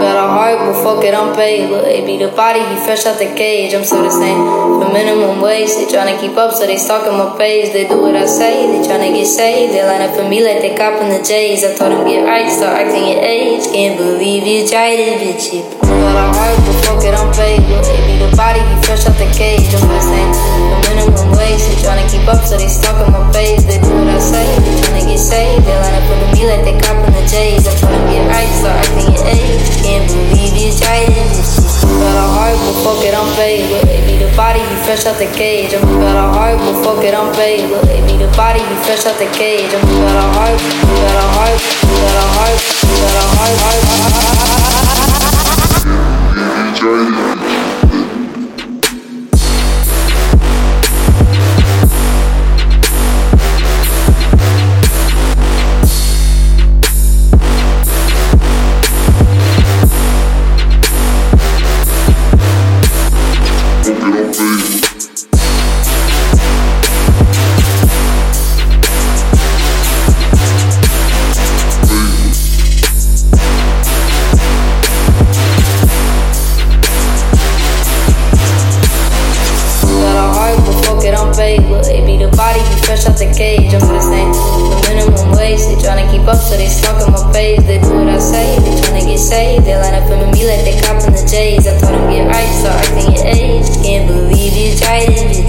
Got a heart, but fuck it, I'm paid. Look, baby, the body be fresh out the cage. I'm still the same for minimum wage. They tryna keep up, so they stalking my page. They do what I say, they tryna get saved. They line up for me like they copping the J's. I told them get right, start acting your age. Can't believe you tried it, bitch. Got a heart, but fuck it, I'm paid. Look, baby, the body be fresh out the cage. I'm still the same for minimum wage. They tryna keep up, so they stalking my page. They do what I say, they tryna get saved. They line up for me like they copping the J's. I told them get right, start acting your age. Can't believe you tried it, bitch. Got a heart, but fuck it, I'm paid. Look, baby, the body be fresh out the cage. I'm got a heart, but fuck it, I'm paid. Look, baby, the body be fresh out the cage. I'm got a heart, got a heart, got a heart, got a heart. Look, baby, the body be fresh out the cage. I'm still the same for minimum wage. They tryna keep up, so they stalking my page. They do what I say, they tryna get saved. They line up for me like they copping the J's. I told them get right, start acting your age. Can't believe you tried it.